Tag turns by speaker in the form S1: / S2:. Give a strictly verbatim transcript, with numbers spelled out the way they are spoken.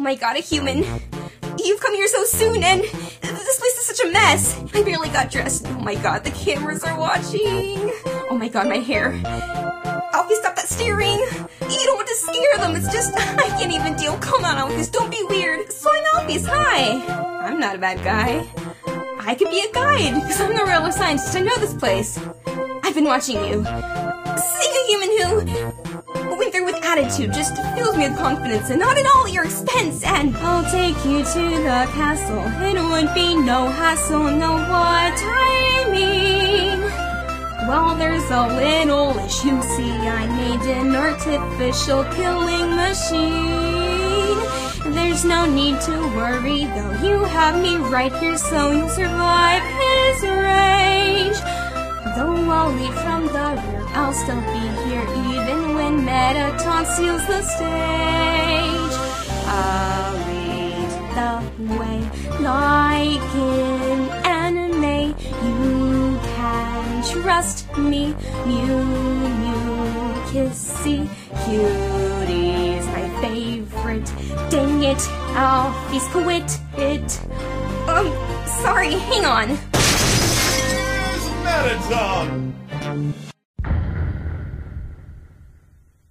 S1: my god, a human. You've come here so soon, and this place is such a mess. I barely got dressed. Oh my god, the cameras are watching. Oh my god, my hair. Alfie, stop that staring. You don't want to scare them. It's just, I can't even deal. Come on, Alfie, don't be weird. So I'm Alfie, hi. I'm not a bad guy. I could be a guide, because I'm the real scientist. I know this place. I've been watching you. Seeing a human who went there with attitude just fills me with confidence, and not at all at your expense, and I'll take you to the castle. It would be no hassle, know what I mean. Well, there's a little issue, see, I made an artificial killing machine. There's no need to worry, though you have me right here, so you'll survive his rage. Though I'll lead from the rear, I'll still be here even when Mettaton seals the stage. I'll lead the way like in anime. You can trust me. Mew, mew, kissy, cutie's my favorite. Dang it, Alfie's quit it. Um, sorry, hang on.
S2: Mettaton!